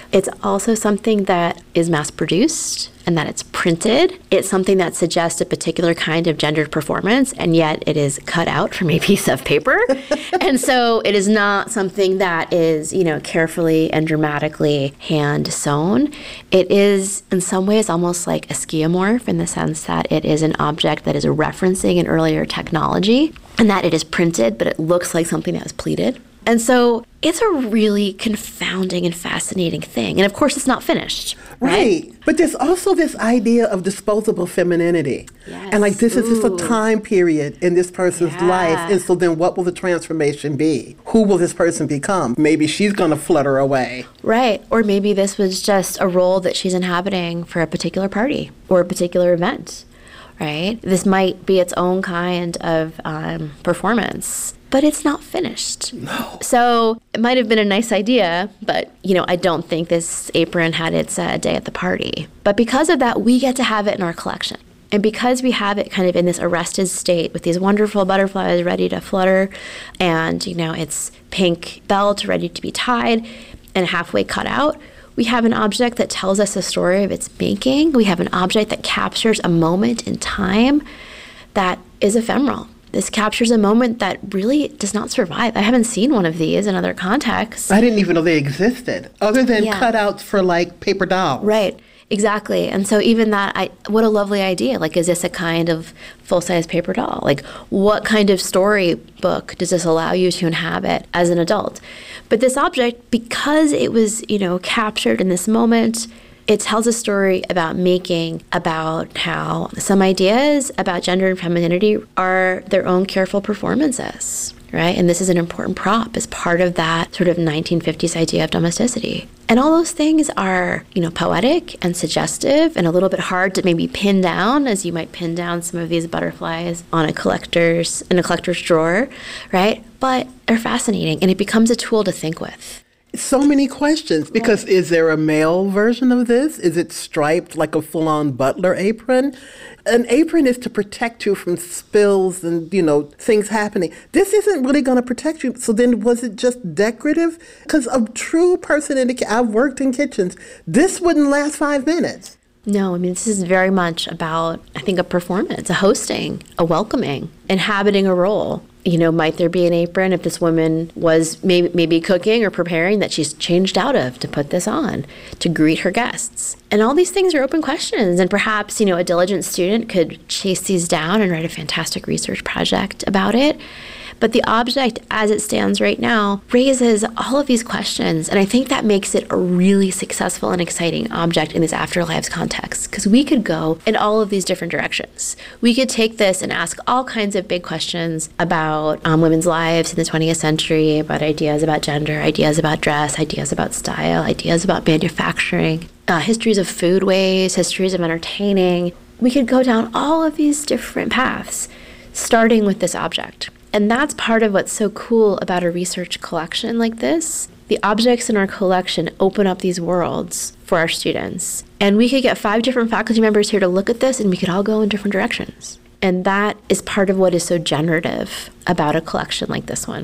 It's also something that is mass-produced and that it's printed. It's something that suggests a particular kind of gendered performance, and yet it is cut out from a piece of paper. And so it is not something that is, carefully and dramatically hand-sewn. It is, in some ways, almost like a skeuomorph in the sense that it is an object that is referencing an earlier technology, and that it is printed, but it looks like something that was pleated. And so it's a really confounding and fascinating thing. And of course, it's not finished. Right. But there's also this idea of disposable femininity. Yes. And this is just a time period in this person's life. And so then what will the transformation be? Who will this person become? Maybe she's going to flutter away. Right. Or maybe this was just a role that she's inhabiting for a particular party or a particular event. Right? This might be its own kind of performance. But it's not finished. No. So it might have been a nice idea, but, I don't think this apron had its day at the party. But because of that, we get to have it in our collection. And because we have it kind of in this arrested state with these wonderful butterflies ready to flutter and, its pink belt ready to be tied and halfway cut out, we have an object that tells us the story of its making. We have an object that captures a moment in time that is ephemeral. This captures a moment that really does not survive. I haven't seen one of these in other contexts. I didn't even know they existed, other than cutouts for paper dolls. Right, exactly. And so even that, what a lovely idea. Is this a kind of full-size paper doll? What kind of storybook does this allow you to inhabit as an adult? But this object, because it was, captured in this moment, it tells a story about making, about how some ideas about gender and femininity are their own careful performances, right? And this is an important prop as part of that sort of 1950s idea of domesticity. And all those things are, poetic and suggestive and a little bit hard to maybe pin down, as you might pin down some of these butterflies in a collector's drawer, right? But they're fascinating, and it becomes a tool to think with. So many questions, because is there a male version of this? Is it striped like a full-on butler apron? An apron is to protect you from spills and, things happening. This isn't really going to protect you. So then was it just decorative? Because a true person I've worked in kitchens, this wouldn't last 5 minutes. No, this is very much about, I think, a performance, a hosting, a welcoming, inhabiting a role. Might there be an apron if this woman was maybe cooking or preparing that she's changed out of to put this on to greet her guests? And all these things are open questions. And perhaps, a diligent student could chase these down and write a fantastic research project about it. But the object, as it stands right now, raises all of these questions. And I think that makes it a really successful and exciting object in this afterlives context, because we could go in all of these different directions. We could take this and ask all kinds of big questions about women's lives in the 20th century, about ideas about gender, ideas about dress, ideas about style, ideas about manufacturing, histories of foodways, histories of entertaining. We could go down all of these different paths, starting with this object. And that's part of what's so cool about a research collection like this. The objects in our collection open up these worlds for our students. And we could get 5 different faculty members here to look at this, and we could all go in different directions. And that is part of what is so generative about a collection like this one.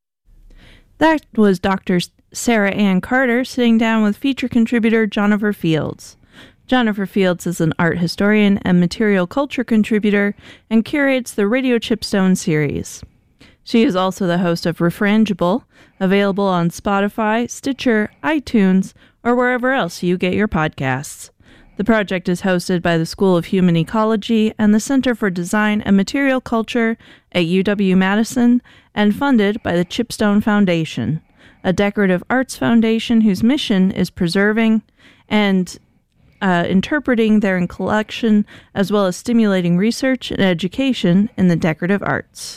That was Dr. Sarah Ann Carter sitting down with feature contributor Jonnifer Fields. Jonnifer Fields is an art historian and material culture contributor and curates the Radio Chipstone series. She is also the host of Refrangible, available on Spotify, Stitcher, iTunes, or wherever else you get your podcasts. The project is hosted by the School of Human Ecology and the Center for Design and Material Culture at UW-Madison and funded by the Chipstone Foundation, a decorative arts foundation whose mission is preserving and interpreting their collection, as well as stimulating research and education in the decorative arts.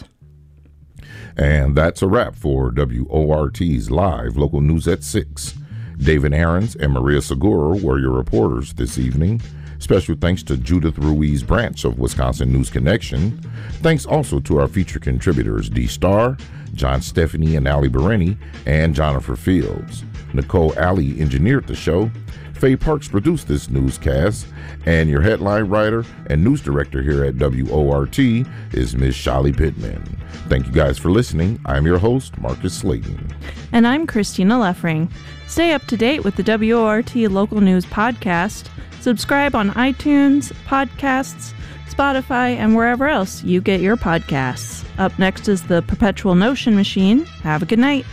And that's a wrap for WORT's Live Local News at 6. David Aarons and Maria Segura were your reporters this evening. Special thanks to Judith Ruiz Branch of Wisconsin News Connection. Thanks also to our feature contributors, D. Starr, John Stephanie and Allie Bereni, and Jonnifer Fields. Nicole Alley engineered the show. Faye Parks produced this newscast, and your headline writer and news director here at WORT is Ms. Shali Pittman. Thank you guys for listening. I'm your host, Marcus Slayton. And I'm Christina Leffering. Stay up to date with the WORT Local News Podcast. Subscribe on iTunes, Podcasts, Spotify, and wherever else you get your podcasts. Up next is the Perpetual Notion Machine. Have a good night.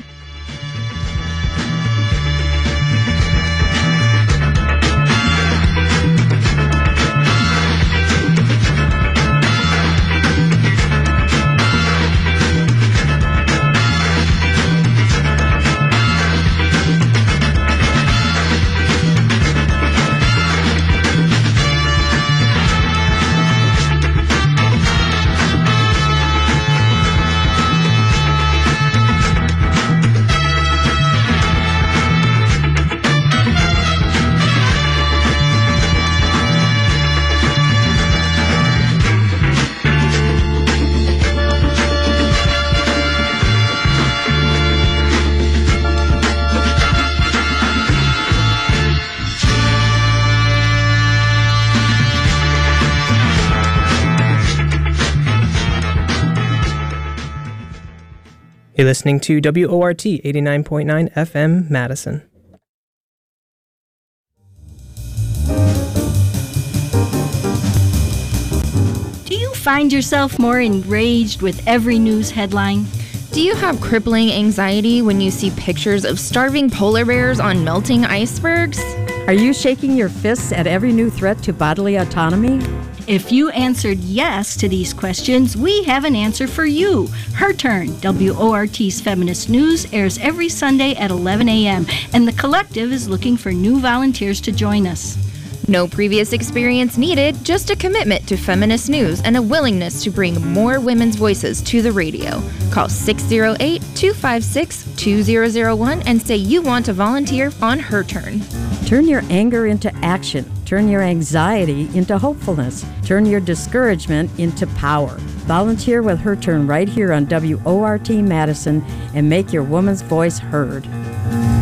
You're listening to WORT 89.9 FM Madison. Do you find yourself more enraged with every news headline? Do you have crippling anxiety when you see pictures of starving polar bears on melting icebergs? Are you shaking your fists at every new threat to bodily autonomy? If you answered yes to these questions, we have an answer for you. Her Turn, WORT's Feminist News, airs every Sunday at 11 a.m., and the collective is looking for new volunteers to join us. No previous experience needed, just a commitment to feminist news and a willingness to bring more women's voices to the radio. Call 608-256-2001 and say you want to volunteer on Her Turn. Turn your anger into action. Turn your anxiety into hopefulness. Turn your discouragement into power. Volunteer with Her Turn right here on WORT Madison and make your woman's voice heard.